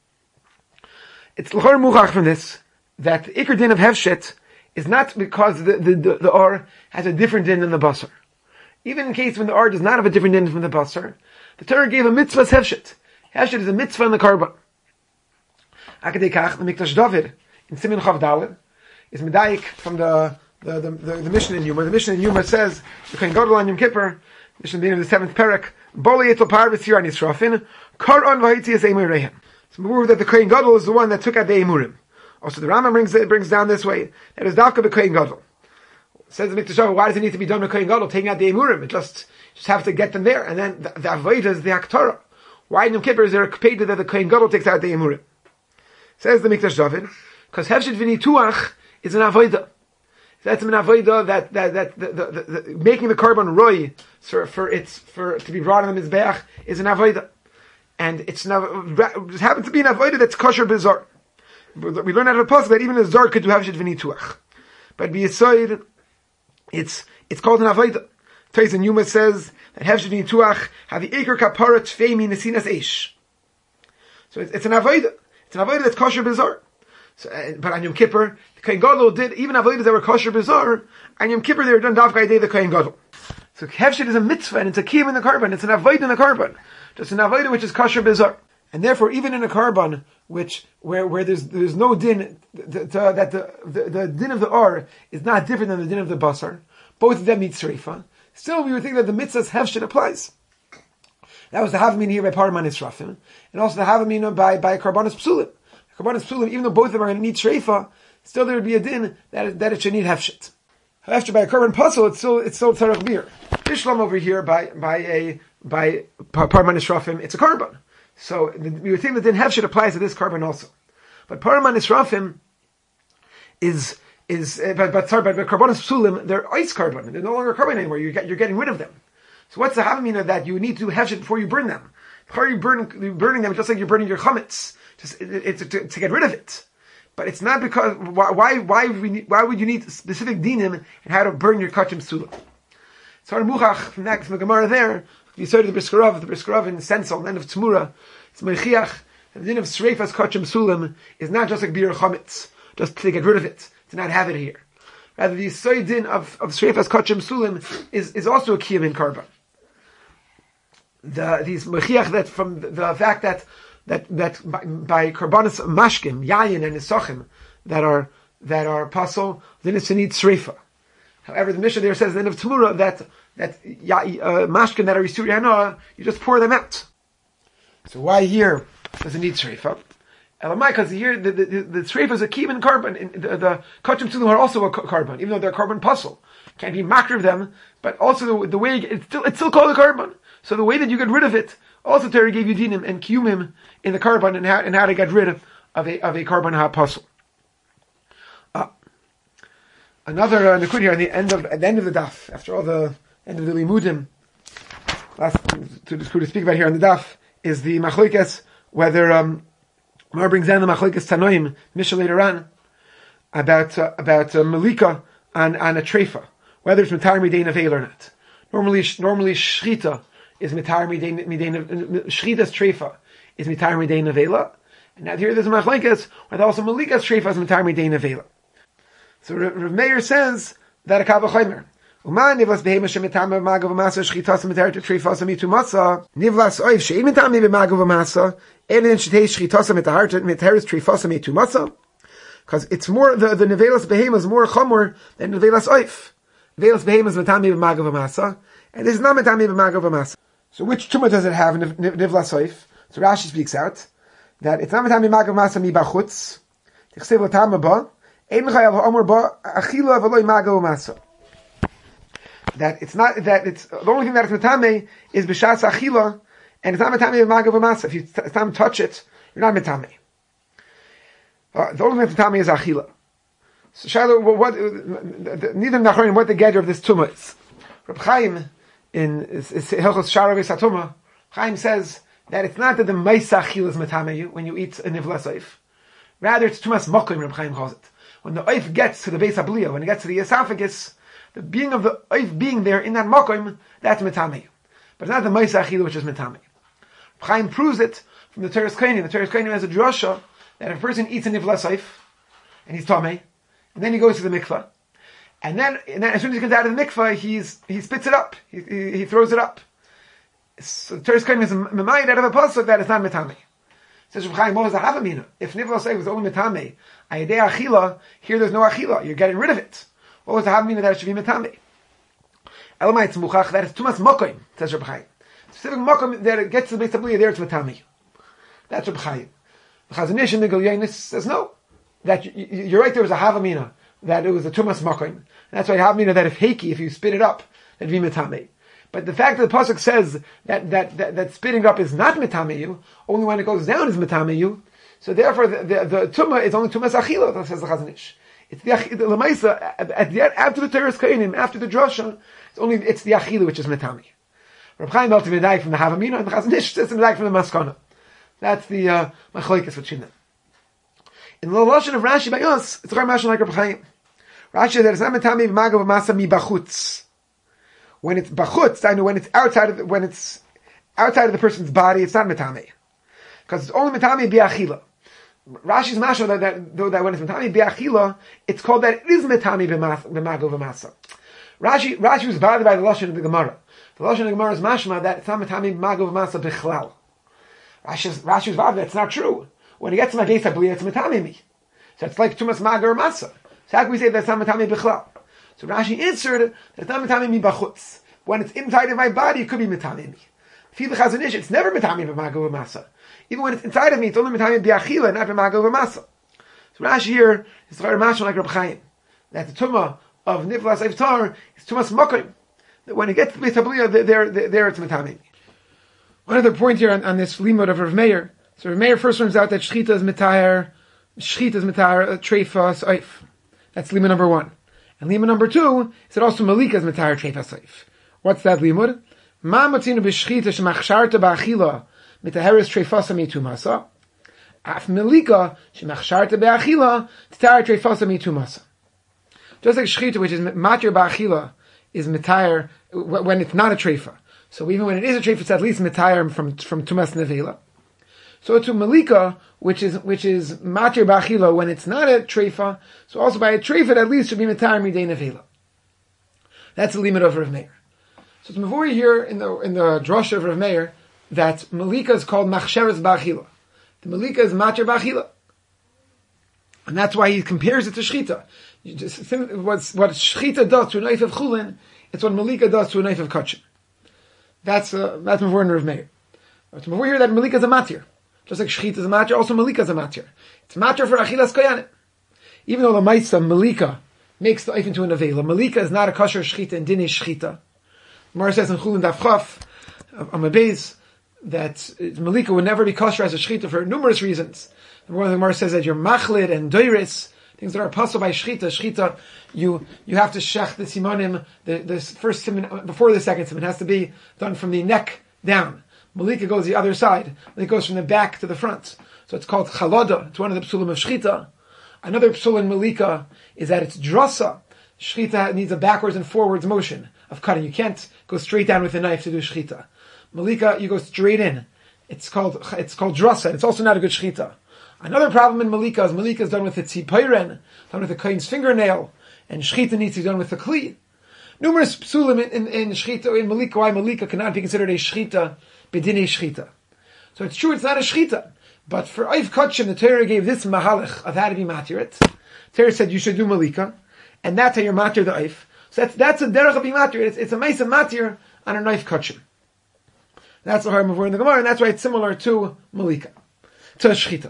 It's l'chor muchach from this that the ikar din of hefshit is not because the or has a different din than the basar. Even in case when the or does not have a different din from the basar, the Torah gave a mitzvah hefshit. Hefshit is a mitzvah in the karban. Akadekach, the Mikdash David in Siman Chav Daled is medayik from the Mishnah in Yuma. The Mishnah in Yuma says the Kohen Gadol on Yom Kippur, Mishnah being of the 7th parak, Boli etel par v'tzir an Yisrafin, kar on v'hitzias emir rehem. So we that the Kohen Gadol is the one that took out the emurim. Also the Rambam brings down this way that is dafka the Kohen Gadol. Says the Mikdash David, why does it need to be done with Kohen Gadol taking out the emurim? It just have to get them there, and then the avodah is the haktorah. Why in Yom Kippur is there a kpeda that the Kohen Gadol takes out the emurim? Says the Mikdash David, because hefshit v'nituach is an avodah. That's an avodah that the making the karban roy for to be brought on the mizbeach is an avodah, and it happens to be an avodah that's kosher b'zar. We learn out of the pasuk that even a zar could do hefshit v'nituach, but b'yisoid it's called an avodah. Tais and Yuma says that hefshit v'nituach have the eker kapara tfeimi nesinas eish. So it's an avodah. It's an avodah that's kosher b'zar. So, but on Yom Kippur, the Kohen Gadol did, even avodas that were kosher b'zar, on Yom Kippur they were done dafkai day the Kohen Gadol. So hefshit is a mitzvah, and it's a kiyum in the karban, it's an avodah in the karban. Just an avodah which is kosher b'zar. And therefore, even in a karban, where there's no din, that the din of the or is not different than the din of the basar, both of them meet sreifa, still we would think that the mitzvah's hefshit applies. That was the havamina here by Parman Israfim, and also the havamina by Karbanis Psulim. Karbanis Psulim, even though both of them are going to need shreifa, still there would be a din that it should need hefshit. However, by a Karban Puzzle, it's still tzarech bir. Bishlam over here by Parman Israfim, it's a Karban. So we would think that din hefshit applies to this Karban also. But Parman Israfim but Karbanis Psulim, they're ice Karban. They're no longer Karban anymore. You're getting rid of them. So what's the havamina that you need to do hefshit before you burn them? Before you're burning them, just like you're burning your chametz, it's to get rid of it. But it's not because why would you need specific dinim and how to burn your kachim sulam? So muchach from the Gemara there, you saw the Briskarov in Sensel, the end of Tzmura, it's mechiach. The din of sreifas kachim sulam is not just like bir chametz, just to get rid of it, to not have it here. Rather, the Yisoy din of sreifas kachim sulam is also a kiyum in karban. These mechiach that from the fact that by karbanis mashkim, yayin and nisachim that are pasul, then it's to need sreifa. However, the Mishnah there says at the end of Tzmura that mashkim that are yisuri hanoah, you just pour them out. So why here does it need sreifa? Elamai, because here the sreifa is a kiyum in karban. The kachim sulam are also a karban, even though they're karban pasul. Can't be makriv of them, but also the way it's still called a karban. So the way that you get rid of it, also Torah gave you dinim and kiyumim in the karban and how to get rid of a karban ha-pasul. Another nikud here at the end of the daf, after all the end of the limudim, last to speak about here on the daf is the machlokes, whether Mar brings down the machlokes tanoim Mishnah later on about malika and a treifa, whether it's mitar midein aveil or not. Normally shchita is mitar midein shchita's treifa is mitar midein avela, and now here there's a machlokes whether also malika's treifa is mitar midein avela. So Rav Meir says that a kavachaymer. Uman nivlas behema shemitam b'magav v'masa shchitas mitar treifa samitu matza nivlas oiv she'im mitam b'magav v'masa elin shetei shchitas mitar treifa samitu matza, because it's more the nevelas behema is more chamor than nevelas oif. Nevelas behema is mitam b'magav v'masa, and this is not mitam b'magav v'masa. So which tumah does it have in nivlas oif? So Rashi speaks out that it's not mitam b'magav v'masa mi bachutz. Tichsev l'tam ba. That it's not that it's the only thing that is metame is b'shas achila, and it's not metame b'magav v'masa. If you touch it, you're not metame. The only thing that's metame is achila. So Shiloh, neither Nachronim what the gather of this tumah is. Reb Chaim in Hilchos Sharav Satuma, Chaim says that it's not that the Meisa Achil is metameyu when you eat a nivla seif. Rather, it's tumas mokim. Reb Chaim calls it. When the oif gets to the base abliya, when it gets to the esophagus, the being of the oif being there in that mokim, that's metameyu. But it's not the Meisa Achil which is metameyu. Chaim proves it from the Teres Kohanim. The Teres Kohanim has a drasha that if a person eats a nivla seif and he's tamei, and then he goes to the mikvah, and then as soon as he comes out of the mikvah, he spits it up. He throws it up. So the Teres Kohanim is memayed out of a pasuk that it's not metamei. Says Reb Chaim, what was the havamina? If nivla seif was only metamei, ayidei achila, here there's no achila. You're getting rid of it. What was the havamina that it should be metamei? Elamai tzmuchach, that is tumas mokoim, says Reb Chaim. Specific mokom that it gets to the Beis Abliya, there it's metami. That's Reb Chaim. The Chazon Ish in the Gilyonis says no. That you're right, there was a havamina that it was a tumas mokom. And that's why havamina that if you spit it up, it'd be metami. But the fact that the pasuk says that spitting up is not metami, only when it goes down is metami. So therefore, the tumah is only tumas achila. Says the Chazon Ish. It's the lemaisa after the Teres Kohanim, after the drasha. It's the achila which is metami. Reb Chaim held to be from the Havamina, and the Chazon Ish says to be from the Maskana. That's the machlokes with Shina. In the lashon of Rashi by us, it's a mashal like Reb Chaim. Rashi says that it's not metami b'magav v'masa mi bachutz. When it's bachutz, I know when it's outside of the person's body, it's not metami, because it's only metami bi'achila. Rashi's mashal that when it's metami bi'achila, it's called that it is metami b'magav v'masa. Rashi was bothered by the lashon of the Gemara. The lashon of the Gemara is mashma that it's not metami b'magav v'masa b'chlal. Rashi was bothered. That's not true. When it gets to my base, I believe it's metami me. So it's like tumas maga or masa. So how can we say that's not metami b'chlal? So Rashi answered that it's not metami mi b'chutz. When it's inside of my body, it could be metami mi. Fi the Chazon Ish, it's never metami b'maga v'masa. Even when it's inside of me, it's only metami b'achila, not b'maga v'masa. So Rashi here is very mashal like Reb Chaim, that the tumah of niflas iftar is tumas mokim. That when it gets to the Beis Abliya, there it's metami. One other point here on this limud of Rav Meir. So Rav Meir first turns out that shchita is mitayer treifa soif. That's limud number 1. And limud number 2 is that also malika is mitayer treifa soif. What's that limud? Ma matzinu b'shchita shemachsharta ba'achila mitaheres treifasa mitumasa. Af malika shemachsharta ba'achila titayer treifasa mitumasa. Just like shchita, which is matir ba'achila, is mitayer when it's not a treifa. So even when it is a treif, it's at least metayr from tumas nevela. So to malika, which is matir b'achila, when it's not a treifa, so also by a treifa, it at least should be metayr midei nevela. That's the limit of Rav Meir. So it's mavuri here in the drasha of Rav Meir that malika is called machsheres b'achila. The malika is matir b'achila, and that's why he compares it to shchita. What shchita does to a knife of chulin, it's what malika does to a knife of kachin. That's Mavur and Rav Meir. It's Mavur here that Malika is a matir. Just like Shechita is a matir, also Malika is a matir. It's matir for Achilas Koyanim. Even though the Maisa, Malika, makes the Eif into an Avela, Malika is not a kosher Shechita and Dinei Shechita. Mar says in Chulin Daf Chaf, on my base, that Malika would never be kosher as a Shechita for numerous reasons. One of the Mar says that you're Machlid and Doiris, things that are apostle by Shechita, you have to shech the simonim, the first simon, before the second simon, has to be done from the neck down. Malika goes the other side. It goes from the back to the front. So it's called Chaloda. It's one of the psulim of Shechita. Another psul in Malika is that it's drasa. Shechita needs a backwards and forwards motion of cutting. You can't go straight down with a knife to do Shechita. Malika, you go straight in. It's called drasa. It's also not a good Shechita. Another problem in Malika is done with the tzipayren, done with the kohen's fingernail, and Shechita needs to be done with the kli. Numerous psulim in Shechita, in Malika, why Malika cannot be considered a Shechita, bedinei Shechita. So it's true, it's not a Shechita. But for Oif Kotchim, the Torah gave this mahalach of how to be matirit. Torah said you should do Malika, and that's how you're matir the Oif. So that's a derech of being matir. It's a meis of matir on a Oif Kotchim. That's the hard move in the Gemara, and that's why it's similar to Malika, to Shechita.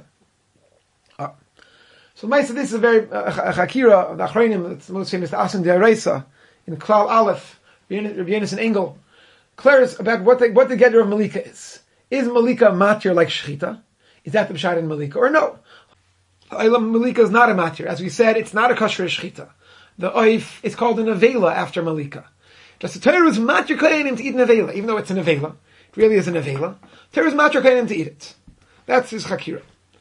So Maisa, this is a very Chakira of the Achronim. It's the most famous Asen De'areisa in Klal Aleph, Rabbi Yonasan Engel, declares about what the gather of Malika is. Is Malika matir like Shechita? Is that the Pshat in Malika or no? Oilam Malika is not a matir. As we said, it's not a kosher shechita. The oif is called an avela after Malika. Just the Torah is matir kohenim to eat an avela, even though it's an avela. It really is an avela. Torah is matir kohenim to eat it. That's his chakira.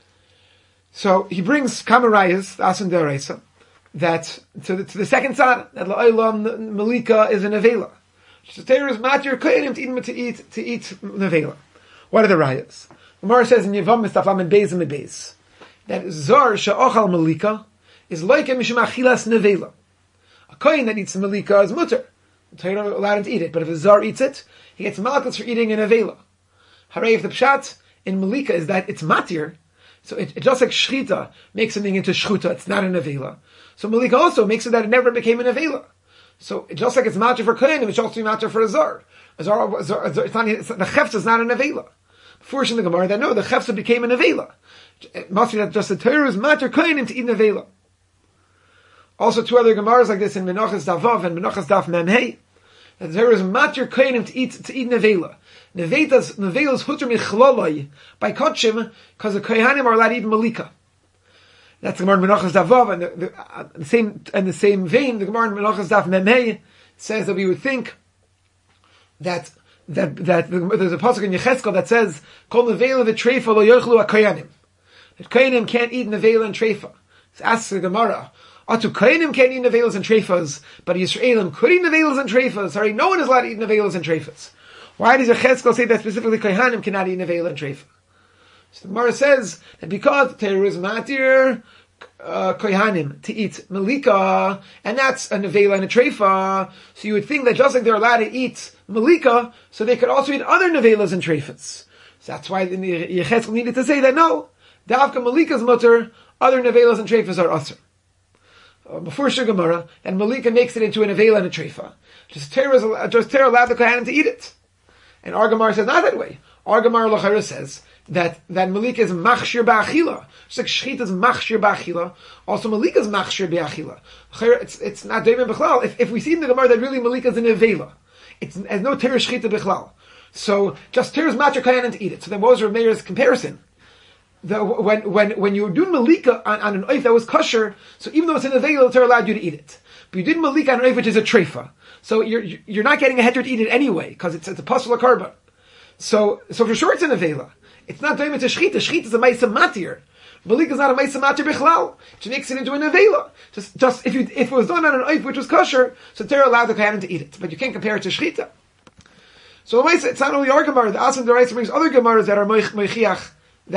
So he brings kamarayas, asan de'oraisa, that to the second side, that la'olam Malika is an avela. So Torah is matir kohenim to eat an avela. What are the rayas? Gemara says in Yevam Mistaflam and Beis and Beis that zar she'ochal Malika is like a mishum achilas nevela. A kohen that eats Malika is mutter. The Torah allowed him to eat it, but if a zar eats it, he gets malchus for eating an avela. Hooray, if the pshat in Malika is that it's matir, so it just like shchita makes something into shchuta, it's not an avela. So Malika also makes it that it never became an avela. So just like it's matir for kohen, it's also matir for a zar. The chefza is not an avela. First in the Gemara that no, the chefza became an avela. It must be that just the Torah is matir kohenim to eat an avela. Also, two other Gemaras like this in Menachas Daf Vav and Menachas Daf Mem Hey. That there is matir kohenim to eat nevela. Nevela's huter michloloi by kotchim because the kohanim are allowed to eat malika. That's the Gemara in Menachas Daf Vav, and the same vein, the Gemara in Menachas Daf Mem Hey says that we would think that there's a pasuk in Yechezkel that says kol nevela v'treifa lo yochlu hakohanim. That kohanim can't eat nevela and treifa. It asks the Gemara. Atu kohanim can't eat nevelas and treifas, but Yisraelim could eat nevelas and treifas. Sorry, no one is allowed to eat nevelas and treifas. Why does Yechezkel say that specifically kohanim cannot eat nevela and treifa? So the Gemara says that because the Torah is matir kohanim to eat malika, and that's a nevela and a treifa, so you would think that just like they're allowed to eat malika, so they could also eat other nevelas and treifas. So that's why Yechezkel needed to say that no, davka malika's mutter, other nevelas and treifas are usher. Before Gemara, and Malika makes it into an avela and a treifa. Just Torah allowed the kohanim to eat it. And our Gemara says not that way. Our Gemara L'chara says that Malika is machshir ba'achila. Just like shchita is machshir ba'achila, also Malika is machshir ba'achila. It's not doimen b'chlal. If we see in the Gemara that really Malika is an avela, it has no Torah shchita b'chlal. So just Torah is matir kohanim to eat it. So then what was Rav Meir's comparison? When you were doing malika on an oif that was kosher, so even though it's an avela, the Torah allowed you to eat it. But you did malika on an oif which is a treifa, so you're not getting a heter to eat it anyway because it's a pasul karban. So for sure it's an avela. It's not doing it to shchita. Shchita is a ma'isa matir. Malika is not a ma'isa matir bichlal. She makes it into an avela. Just if it was done on an oif which was kosher, so the Torah allowed the kohanim to eat it, but you can't compare it to shchita. So the ma'isa, it's not only our Gemara. The Asan D'Oraisa brings other Gemaras that are moichiach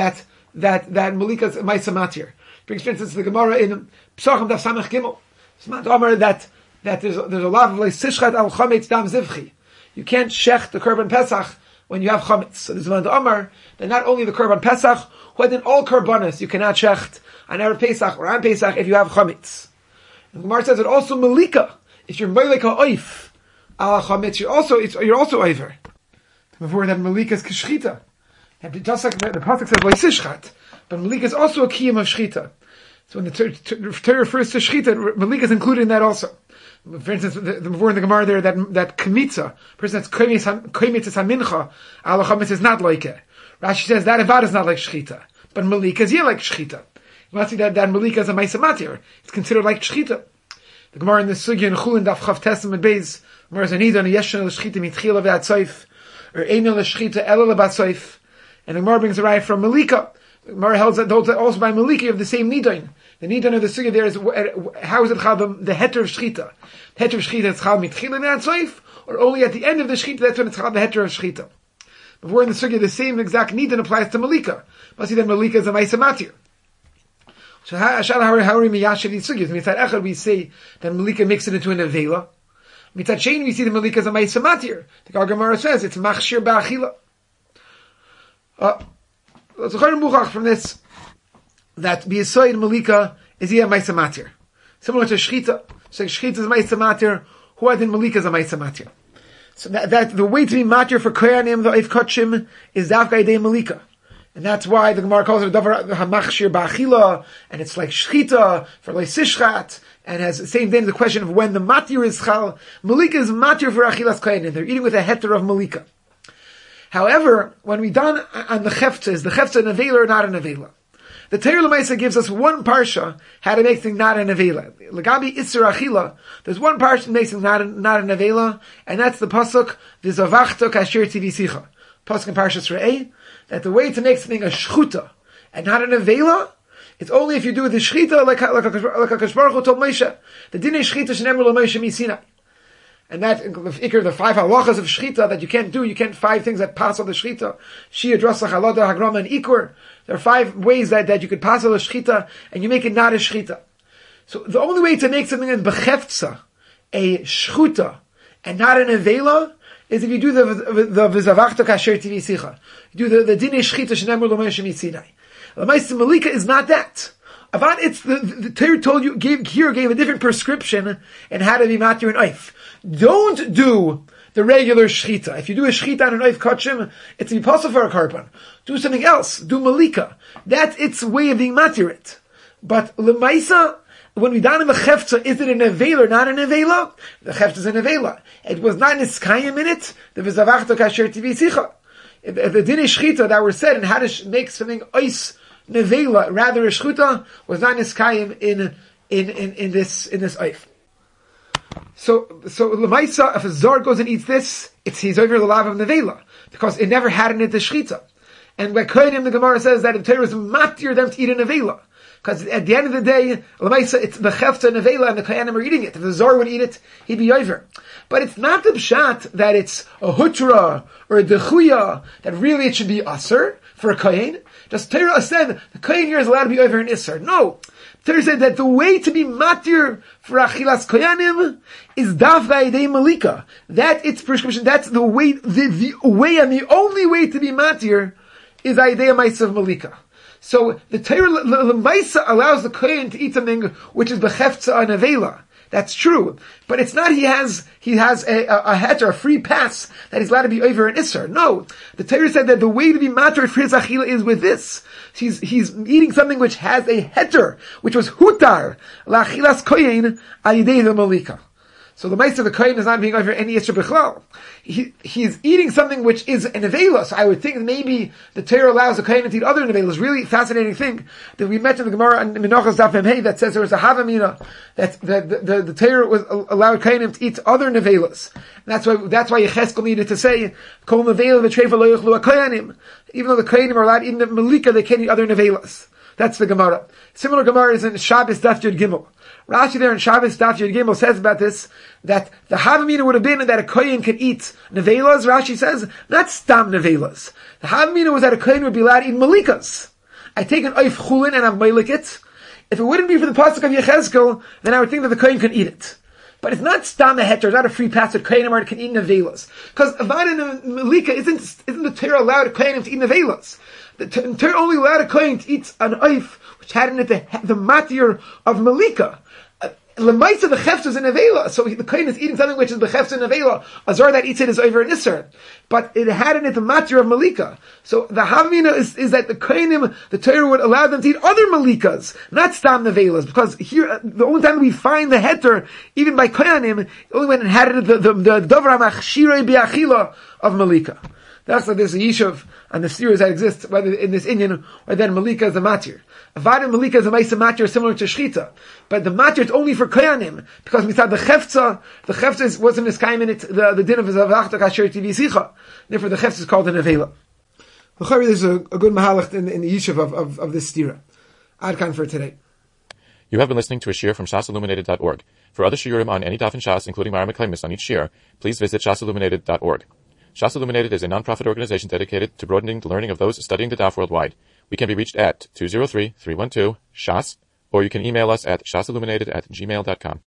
that Malika's Maisa Matir. Brings, for instance, the Gemara in Psachim Daf Samech Gimel. It's not Amar that there's a lot of like Sishchat al Chametz Dam Zivchi. You can't shech the Korban Pesach when you have Chametz. So there's one Amar that not only the Korban Pesach, but in all Korbanos you cannot shecht on Erev Pesach or on Pesach if you have Chametz. And the Gemara says that also Malika, if you're Malika Oif al Chametz, you're also over. Before that Malika is Kishchita. And just like the pasuk says "Loisishchat," but Malika is also a kiyum of shchita. So when the Torah refers to shchita, Malika is included in that also. For instance, the before in the Gemara there that kmitza, person that's kmitza hamincha, ala chametz is not like it. Rashi says that avad is not like shchita, but Malika is like shchita. You must see that Malika is a ma'isa matir. It's considered like shchita. The Gemara in the sugya in Chulin daf chav tesam and beis, Gemara is anida and yeshen l'shchita mitchila v'atzoif, or eino l'shchita ela l'batzoif. And the Gemara brings a raya from Malika. The Gemara holds that also by Malika you have the same nidain. The nidain of the sugya there is how is it chal the heter of shchita? The heter of shchita is chal mitchila v'atzoif, or only at the end of the shchita that's when it's chal the heter of shchita. Before in the sugya the same exact nidain applies to Malika. Must see that Malika is a ma'isa matir. So how are we miyasher these sugyas? Mitzad echad we say that Malika makes it into an avela. Mitzad shein we see that Malika is a ma'isa matir. The Gemara says it's machshir ba'achila. Let's go from this that B'Yisoid Malika is here Maisa Matir. Similar to Shchita. So Shchita is Maisa Matir, Huadin Malika is a Maisa Matir. So that the way to be Matir for Koyanim, the Eif Kotchim, is Davka Idei Malika. And that's why the Gemara calls it Davar HaMachshir Ba'achila, and it's like Shchita for Leisishchat, and has the same thing, the question of when the Matir is Chal. Malika is Matir for Achilas Koyanim. They're eating with a heter of Malika. However, when we done on the cheftzah, is the cheftzah an avela or not an avela? The Torah L'maisa gives us one parsha how to make things not an avela. L'gabi Isser Achila, there's one parsha that makes things not an avela, and that's the pasuk V'zavachta kasher tivisicha. Pasuk in Parshas Re'eh, that the way to make something a shchuta and not an avela, it's only if you do the shchita like HaKadosh Baruch Hu told Moshe. The dinei shchita shenemru l'Moshe miSinai. And that, the 5 halachas of shchita that you can't 5 things that pass on the shchita. Shia, drasach, halada, hagrama, and ikur. There are 5 ways that you could pass on the shchita, and you make it not a shchita. So the only way to make something in bechefza, a shchuta, and not an avela, is if you do the v'zavachta kasher tivisicha. You do the dinei shchita shenemru l'Moshe miSinai. L'maisa malika is not that. About it's the Torah told you, gave a different prescription in how to be matir and oif. Don't do the regular shchita. If you do a shchita on an oif kachim, it's impossible for a karpan. Do something else. Do malika. That's its way of being matir it. But l'maisa, when we done in the chefza, is it an avela or not an avela? The chefza is an avela. It was not niskayim in it. The v'zavachta kasher tivisicha. The dinei shchita that were said and how to make something ois nevela, rather a shchuta, was not niskayim in this oif. So l'maisa, if a zor goes and eats this, he's over the lav of nevela, because it never had in it the shchita. And by kohenim, the Gemara says that the Torah is matir them to eat a nevela, because at the end of the day, l'maisa, it's the chefta nevela, and the kohenim are eating it. If the zor would eat it, he'd be over. But it's not the pshat that it's a hutra or a dechuya, that really it should be aser for a kohen. Just Torah said the kohen here is allowed to be over an isser. No. Torah said that the way to be matir for achilas koyanim is daf v'ayidei malika. That its prescription, that's the way, the way and the only way to be matir is ayidei ma'isa of malika. So the Torah l'maisa allows the kohen to eat something which is bechefza and avela. That's true, but it's not. He has a heter, a free pass that he's allowed to be over an isser. No, the Torah said that the way to be matir for his achila is with this. He's eating something which has a heter, which was hutar la'achilas koyin ayidei the malika. So the ma'aser of the kohen is not being over any isser bichlal. He's eating something which is an avela. So I would think maybe the Torah allows the kohen to eat other avelas. Really fascinating thing that we mentioned in the Gemara in Menachos Daf Mem Hey that says there was a havamina that the Torah was allowed kohenim to eat other avelas. That's why Yecheskel needed to say kol nevela v'treifa lo yochlu kohenim. Even though the kohenim are allowed to eat malika, they can't eat other avelas. That's the Gemara. Similar Gemara is in Shabbos Daf Yud Gimel. Rashi there in Shabbos Daf Yud Gimel says about this, that the Havamina would have been that a kohen could eat nevelas. Rashi says, not stam nevelas. The Havamina was that a kohen would be allowed to eat malikas. I take an oif chulin and I've malik it. If it wouldn't be for the pasuk of Yechezkel, then I would think that the kohen could eat it. But it's not stam a heter, not a free pass that kohenim can eat nevelas. Because avad and malika isn't the Torah allowed kohenim to eat nevelas. The Torah only allowed a kohen to eat an oif which had in it the matir of malika. L'maisa the chefta is an avela, so the kohen is eating something which is the chefta and avela. A zor that eats it is over an isser, but it had in it the matir of malika. So the havamina is that the kohenim, the Torah would allow them to eat other malikas, not stam nevelas, because here the only time we find the heter, even by kohenim, only when it had in it the davar machshirei biachila of malika. That's like there's a yishuv and the series that exists, whether in this Indian or then malika is the matir. Avad and malika is a ma'isa matir similar to shchita, but the matir is only for koyanim because we said the chefza wasn't miskayim in it the din of zavachta kasher tivisicha. Therefore, the chefza is called an avela. This is a good mahalach in the yishuv of this stira. Adkan for today. You have been listening to a shiur from shasilluminated.org. For other shiurim on any daf in Shas, including Mara Meklemis on each shiur, please visit shasilluminated.org. Shas Illuminated is a non-profit organization dedicated to broadening the learning of those studying the daf worldwide. We can be reached at 203-312-SHAS, or you can email us at shasilluminated@gmail.com.